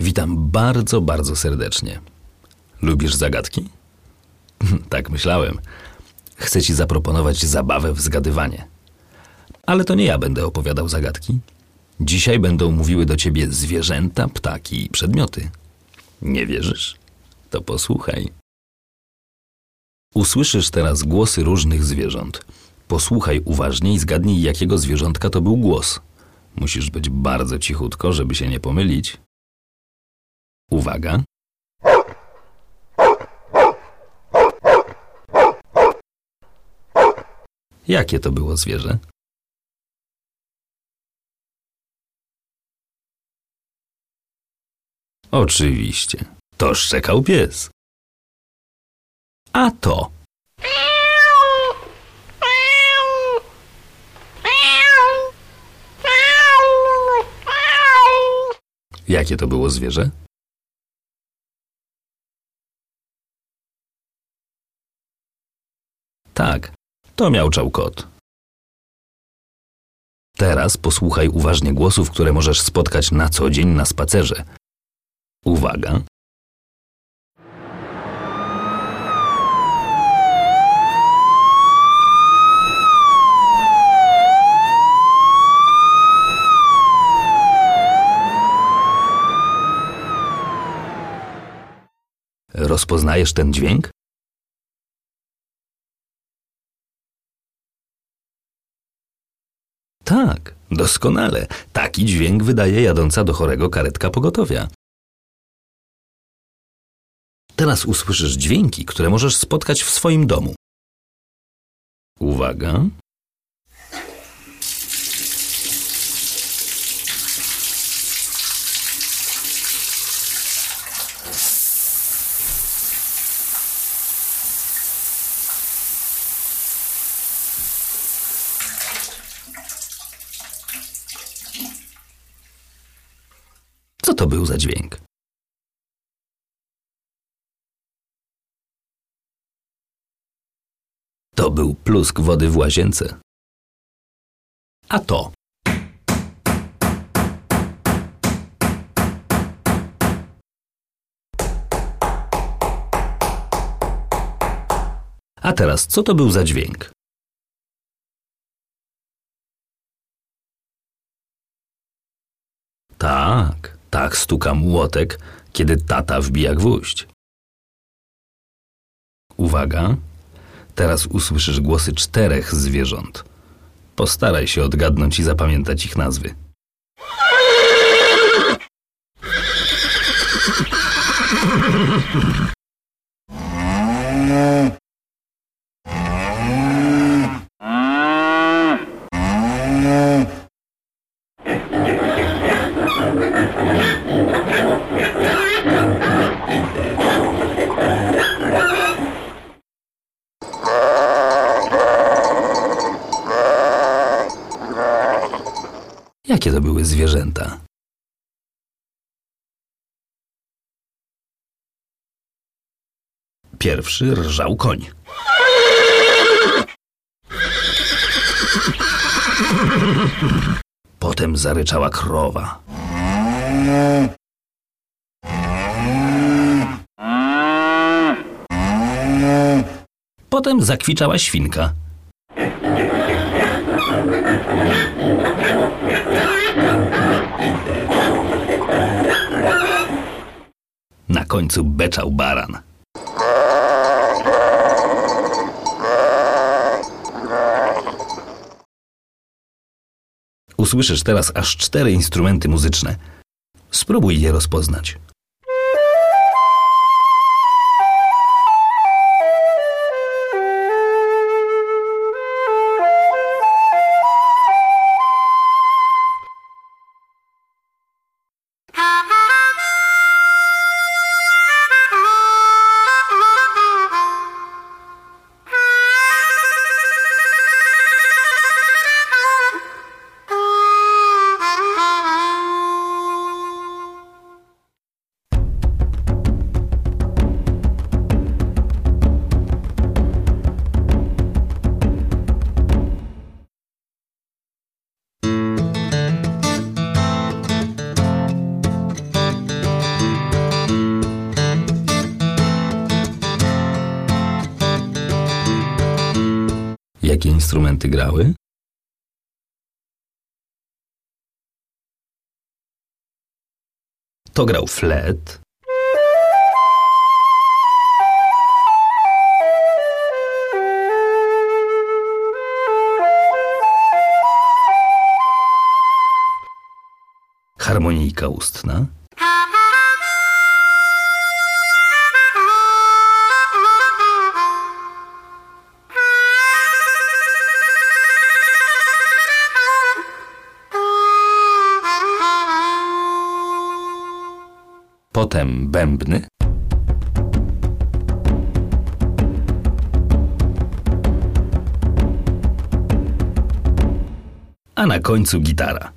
Witam bardzo, bardzo serdecznie. Lubisz zagadki? Tak myślałem. Chcę ci zaproponować zabawę w zgadywanie. Ale to nie ja będę opowiadał zagadki. Dzisiaj będą mówiły do ciebie zwierzęta, ptaki i przedmioty. Nie wierzysz? To posłuchaj. Usłyszysz teraz głosy różnych zwierząt. Posłuchaj uważnie i zgadnij, jakiego zwierzątka to był głos. Musisz być bardzo cichutko, żeby się nie pomylić. Uwaga. Jakie to było zwierzę? Oczywiście. To szczekał pies. A to? Jakie to było zwierzę? Tak, to miauczał kot. Teraz posłuchaj uważnie głosów, które możesz spotkać na co dzień na spacerze. Uwaga! Rozpoznajesz ten dźwięk? Tak, doskonale. Taki dźwięk wydaje jadąca do chorego karetka pogotowia. Teraz usłyszysz dźwięki, które możesz spotkać w swoim domu. Uwaga! Co to był za dźwięk? To był plusk wody w łazience. A to? A teraz, co to był za dźwięk? Tak stuka młotek, kiedy tata wbija gwóźdź. Uwaga! Teraz usłyszysz głosy 4 zwierząt. Postaraj się odgadnąć i zapamiętać ich nazwy. Jakie to były zwierzęta? Pierwszy rżał koń. Potem zaryczała krowa. Potem zakwiczała świnka. Na końcu beczał baran. Usłyszysz teraz aż 4 instrumenty muzyczne. Spróbuj je rozpoznać. Jakie instrumenty grały? To grał flet, harmonijka ustna, potem bębny, a na końcu gitara.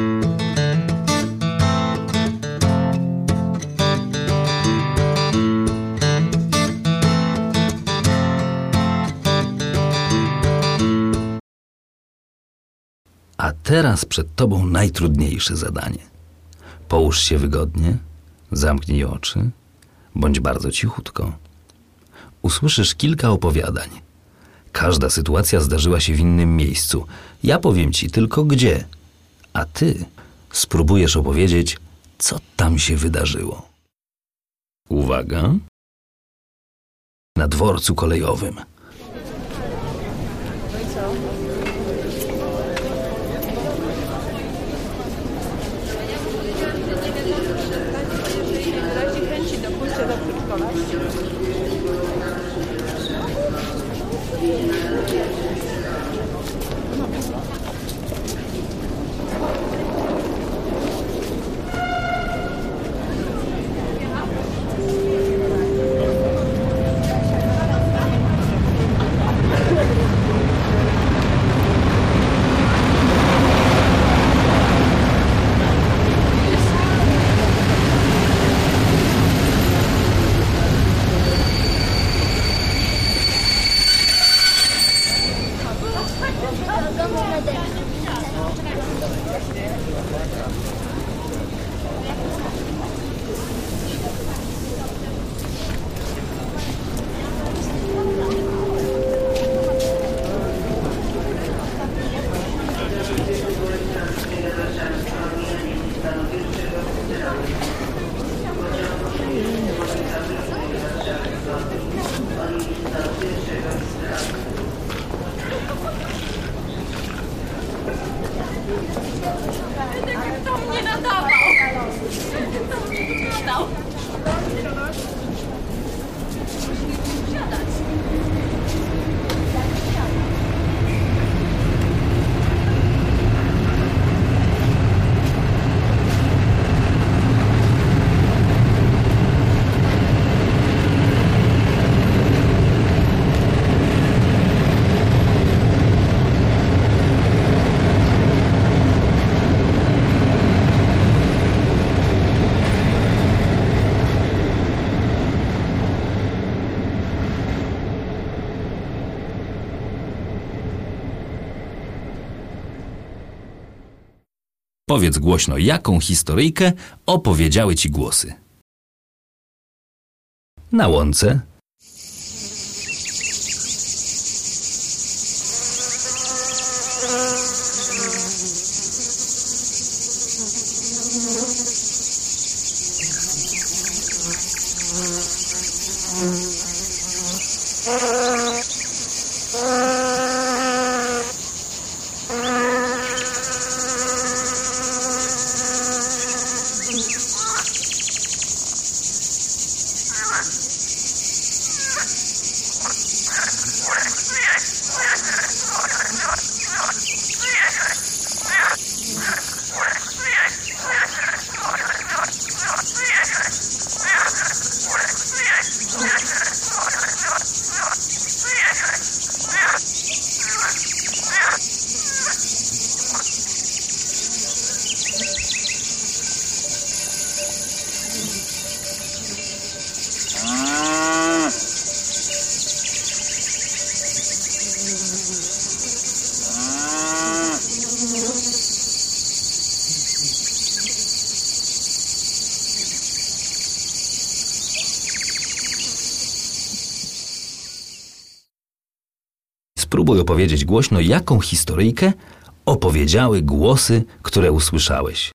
A teraz przed tobą najtrudniejsze zadanie. Połóż się wygodnie, zamknij oczy, bądź bardzo cichutko. Usłyszysz kilka opowiadań. Każda sytuacja zdarzyła się w innym miejscu. Ja powiem ci tylko gdzie, a ty spróbujesz opowiedzieć, co tam się wydarzyło. Uwaga! Na dworcu kolejowym. To mnie nadawał. To mnie nadał. Powiedz głośno, jaką historyjkę opowiedziały ci głosy. Na łące. spróbuj opowiedzieć głośno, jaką historyjkę opowiedziały głosy, które usłyszałeś.